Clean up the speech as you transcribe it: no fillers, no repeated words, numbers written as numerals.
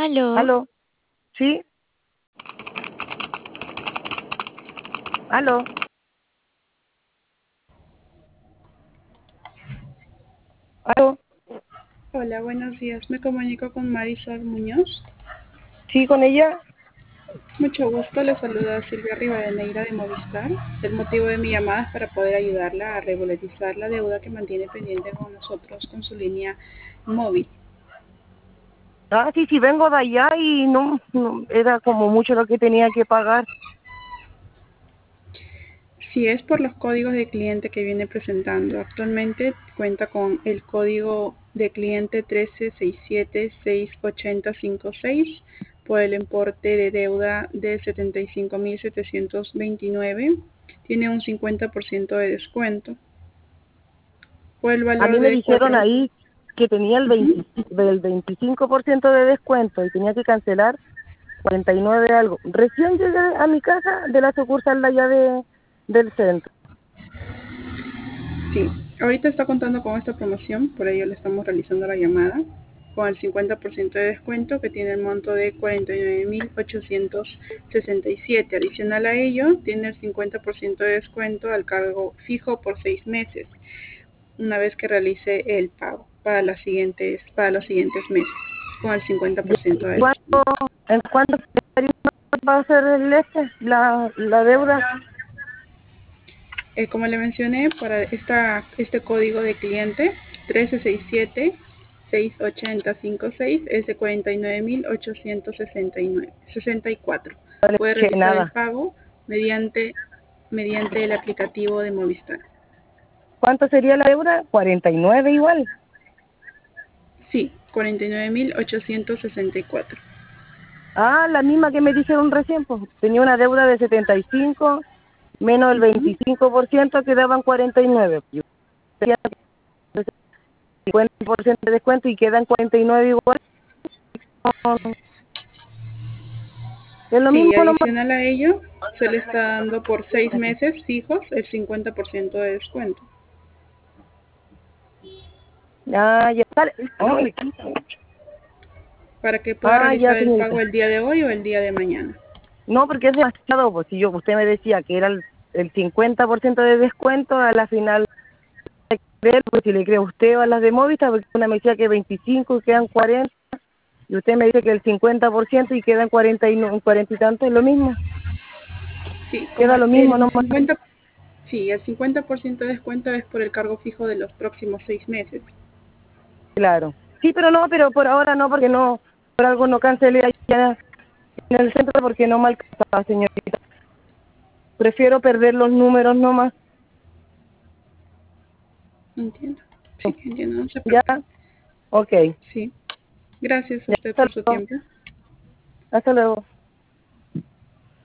Aló. ¿Aló? ¿Sí? ¿Aló? ¿Aló? Hola, buenos días. Me comunico con Marisol Muñoz. ¿Sí con ella? Mucho gusto. Le saluda Silvia Rivadeneira de Movistar. El motivo de mi llamada es para poder ayudarla a regularizar la deuda que mantiene pendiente con nosotros con su línea móvil. Ah, sí, sí, vengo de allá y no, era como mucho lo que tenía que pagar. Si es por los códigos de cliente que viene presentando, actualmente cuenta con el código de cliente 136768056 por el importe de deuda de 75.729. Tiene un 50% de descuento. Por el A valor mí me de dijeron 4. ahí que tenía Ujú. del 25% de descuento y tenía que cancelar 49 algo. Recién llegué a mi casa de la sucursal de allá del centro. Sí, ahorita está contando con esta promoción, por ello le estamos realizando la llamada, con el 50% de descuento que tiene el monto de 49.867. Adicional a ello, tiene el 50% de descuento al cargo fijo por 6 meses, una vez que realice el pago para los siguientes meses, con el 50% de descuento. ¿En cuánto va a ser la deuda? Como le mencioné, para este código de cliente 1367-68056 es de 49.864. Puede Che, realizar el nada. pago mediante el aplicativo de Movistar. ¿Cuánto sería la deuda? 49 igual. Sí, 49.864. Ah, la misma que me dijeron recién, pues tenía una deuda de 75 menos el Ujú. 25% quedaban 49. Yo tenía 50% de descuento y quedan 49 igual. Es lo Sí, mismo nomás. adicional a ello, se le está dando por 6 meses fijos el 50% de descuento. Ah, ya sale. Para que pueda Ah, ya, realizar el señorita. pago el día de hoy o el día de mañana. No, porque es demasiado, pues si usted me decía que era el 50% de descuento, a la final hay que ver, pues si le cree a usted o a las de Movistar, porque una me decía que 25 y quedan 40, y usted me dice que el 50% y quedan 40 40 y tanto, es lo mismo, Sí, como queda lo mismo el nomás. 50, sí, el 50% de descuento es por el cargo fijo de los próximos 6 meses. Claro. Sí, pero no, pero por ahora no, porque no, por algo no cancelé allá en el centro porque no me alcanzaba, señorita. Prefiero perder los números nomás. Entiendo. Sí, entiendo, no se ¿Ya? preocupe. Ok. Sí. Gracias a Ya, usted por su tiempo. hasta luego.